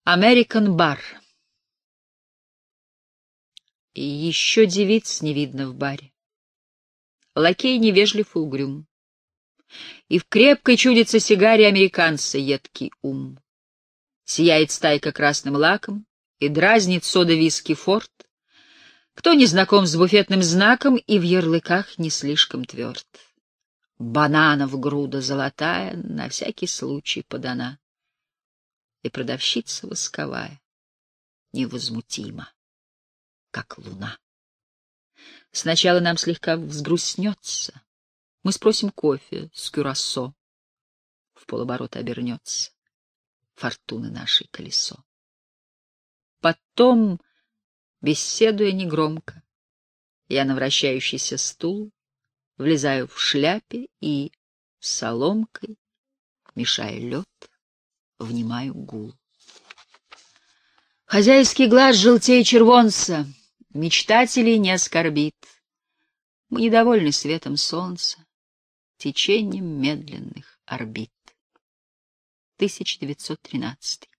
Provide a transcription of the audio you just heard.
Американ бар. И еще девиц не видно в баре. Лакей невежлив и угрюм. И в крепкой чудится сигаре американца едкий ум. Сияет стайка красным лаком и дразнит сода-виски форт. Кто не знаком с буфетным знаком и в ярлыках не слишком тверд. Бананов груда золотая на всякий случай подана. И продавщица восковая невозмутима, как луна. Сначала нам слегка взгрустнется. Мы спросим кофе с кюрасо. В полоборота обернется фортуны нашей колесо. Потом, беседуя негромко, я на вращающийся стул влезаю в шляпе и соломкой, мешая лед, внимаю гул. Хозяйский глаз желтее червонца, мечтателей не оскорбит. Мы недовольны светом солнца, течением медленных орбит. 1913